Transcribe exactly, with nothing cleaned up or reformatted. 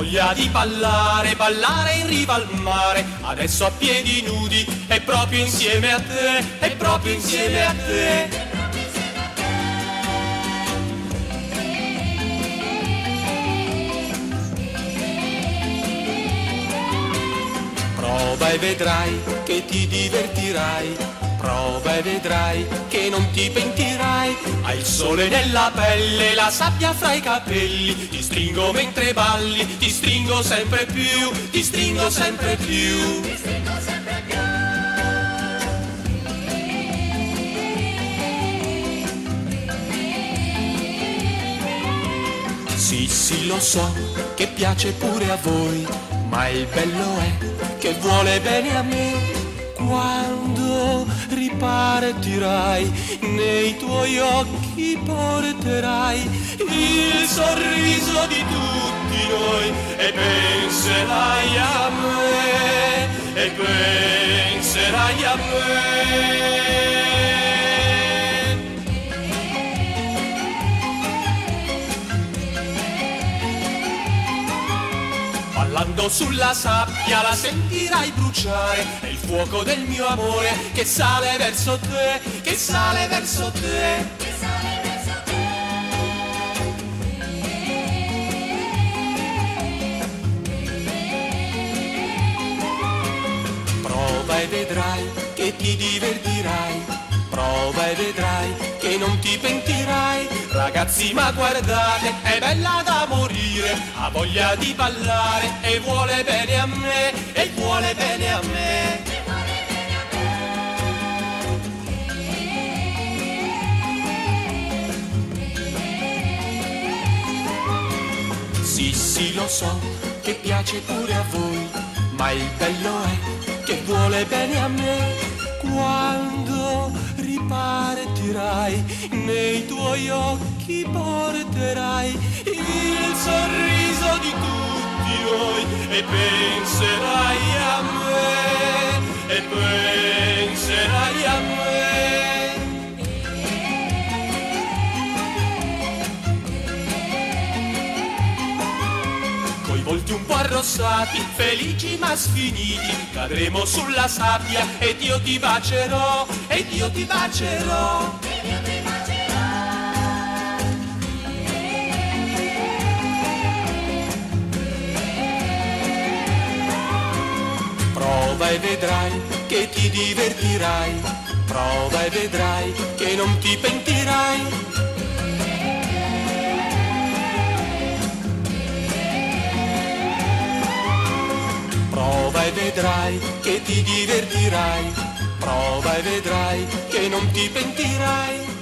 voglia di ballare, ballare in riva al mare, adesso a piedi nudi, è proprio insieme a te, è proprio insieme a te. Prova e vedrai che ti divertirai, prova e vedrai che non ti pentirai. Hai il sole nella pelle, la sabbia fra i capelli, ti stringo mentre balli, ti stringo sempre più, ti stringo sempre più. Ti stringo sempre più. Sì, sì, lo so che piace pure a voi, ma il bello è che vuole bene a me. Quando ripartirai, nei tuoi occhi porterai il sorriso di tutti noi e penserai a me, e penserai a me. Ballando sulla sabbia la sentirai bruciare, è il fuoco del mio amore che sale verso te, che sale verso te. Che sale verso te. Prova e vedrai che ti divertirai, prova e vedrai che non ti pentirai. Ragazzi, ma guardate, è bella da morire, ha voglia di ballare e vuole bene a me, e vuole bene a me. Sì, sì, lo so che piace pure a voi, ma il bello è che vuole bene a me. Quando ripartirai, nei tuoi occhi porterai il sorriso di tutti noi e penserai a me, e penserai a me. Coi volti un po' arrossati, felici ma sfiniti, cadremo sulla sabbia ed io ti bacerò, ed io ti bacerò. Ed io ti bacerò. Prova e vedrai che ti divertirai, prova e vedrai che non ti pentirai. Prova e vedrai che ti divertirai, prova e vedrai che non ti pentirai.